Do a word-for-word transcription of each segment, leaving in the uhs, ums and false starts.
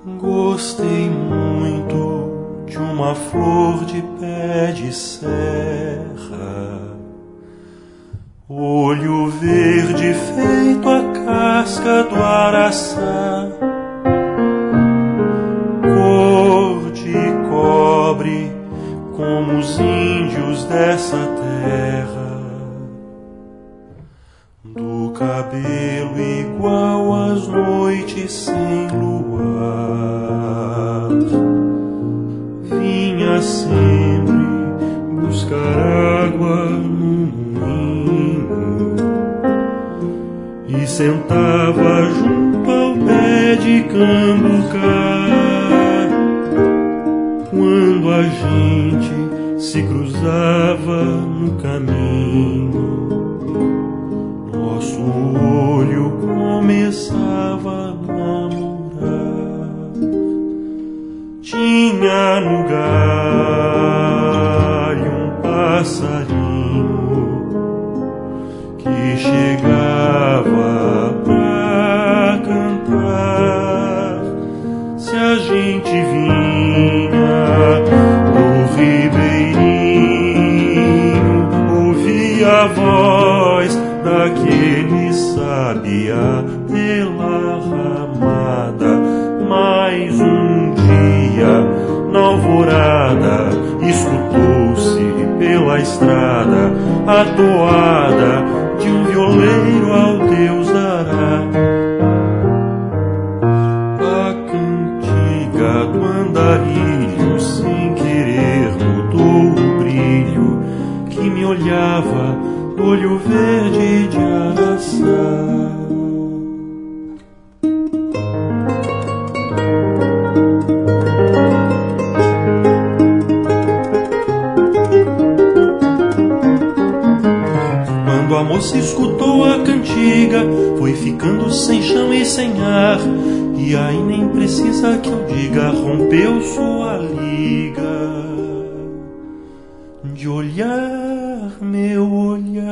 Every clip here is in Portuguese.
Gostei muito de uma flor de pé de serra, olho verde feito a casca do araçá, cor de cobre como os índios dessa terra, do cabelo igual às noites sem luar. Vinha sempre buscar água no moinho e sentava junto ao pé de cambucá. Quando a gente se cruzava no caminho, nosso olho começava a namorar. Tinha no galho um passarinho que chegava pra cantar. Se a gente vinha do ribeirinho, ouvia a voz daquele sabiá pela ramada. Mais um dia, na alvorada, escutou-se pela estrada a toada de um violeiro ao Deus dará. A cantiga do andarilho sem querer mudou o brilho que me olhava do olho verde de araçá. Quando a moça escutou a cantiga, foi ficando sem chão e sem ar, e aí nem precisa que eu diga, rompeu sua liga de olhar, meu olhar.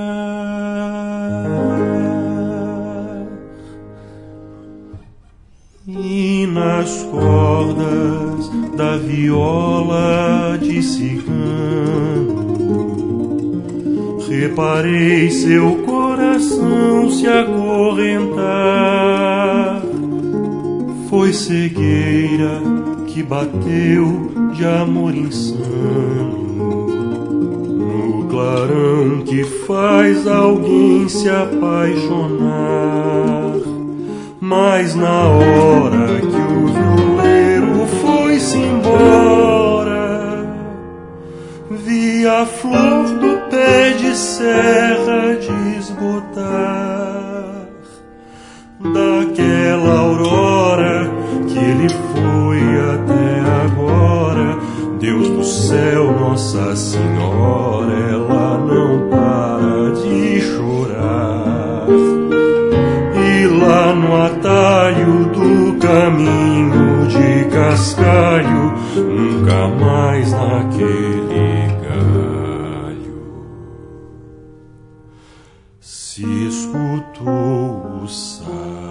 E nas cordas da viola de cigano reparei seu coração se acorrentar. Foi cegueira que bateu de amor insano no clarão que faz alguém se apaixonar. Mas na hora que o violeiro foi-se embora, vi a flor do pé de serra desbotar. Daquela aurora que ele foi até agora, Deus do céu, Nossa Senhora, ela não para de chorar. E lá no atalho do caminho de cascalho, nunca mais naquele galho se escutou o sal.